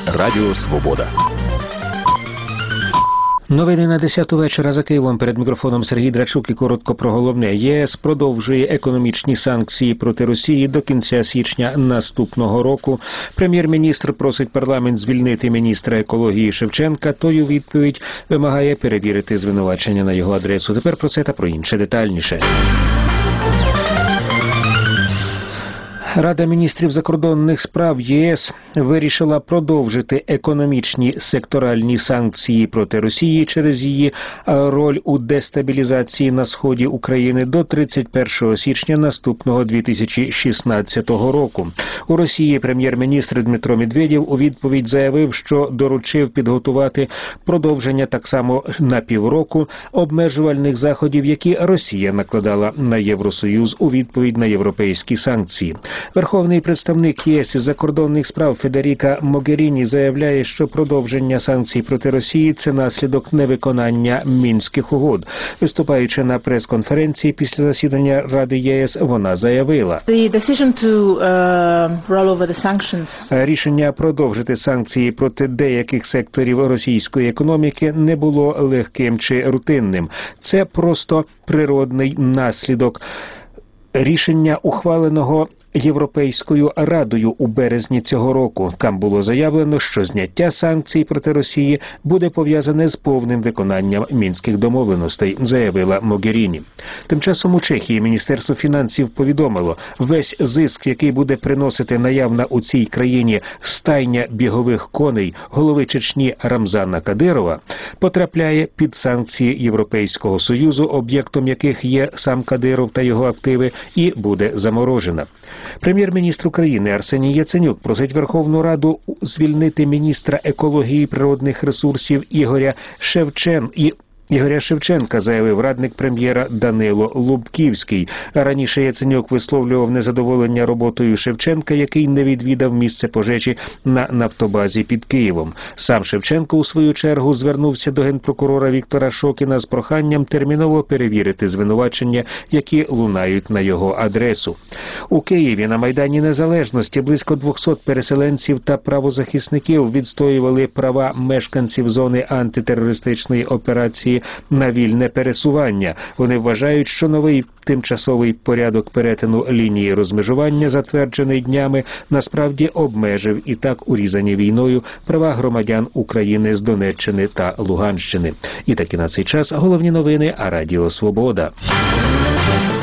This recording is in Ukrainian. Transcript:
Радіо Свобода. Новини на 10-ту вечора за Києвом. Перед мікрофоном Сергій Драчук і коротко про головне. ЄС продовжує економічні санкції проти Росії до кінця січня наступного року. Прем'єр-міністр просить парламент звільнити міністра екології Шевченка. Той у відповідь вимагає перевірити звинувачення на його адресу. Тепер про це та про інше детальніше. Рада міністрів закордонних справ ЄС вирішила продовжити економічні секторальні санкції проти Росії через її роль у дестабілізації на сході України до 31 січня наступного 2016 року. У Росії прем'єр-міністр Дмитро Медведєв у відповідь заявив, що доручив підготувати продовження так само на півроку обмежувальних заходів, які Росія накладала на Євросоюз у відповідь на європейські санкції. Верховний представник ЄС із закордонних справ Федеріка Могеріні заявляє, що продовження санкцій проти Росії – це наслідок невиконання Мінських угод. Виступаючи на прес-конференції після засідання Ради ЄС, вона заявила: рішення продовжити санкції проти деяких секторів російської економіки не було легким чи рутинним. Це просто природний наслідок рішення, ухваленого Європейською Радою у березні цього року. Там було заявлено, що зняття санкцій проти Росії буде пов'язане з повним виконанням Мінських домовленостей, заявила Могеріні. Тим часом у Чехії Міністерство фінансів повідомило, весь зиск, який буде приносити наявна у цій країні стайня бігових коней голови Чечні Рамзана Кадирова, потрапляє під санкції Європейського Союзу, об'єктом яких є сам Кадиров та його активи, і буде заморожена. Прем'єр-міністр України Арсеній Яценюк просить Верховну Раду звільнити міністра екології і природних ресурсів Ігоря Шевченка, заявив радник прем'єра Данило Лубківський. Раніше Яценюк висловлював незадоволення роботою Шевченка, який не відвідав місце пожежі на нафтобазі під Києвом. Сам Шевченко, у свою чергу, звернувся до генпрокурора Віктора Шокіна з проханням терміново перевірити звинувачення, які лунають на його адресу. У Києві на Майдані Незалежності близько 200 переселенців та правозахисників відстоювали права мешканців зони антитерористичної операції на вільне пересування. Вони вважають, що новий тимчасовий порядок перетину лінії розмежування, затверджений днями, насправді обмежив і так урізані війною права громадян України з Донеччини та Луганщини. І таки на цей час головні новини Радіо Свобода.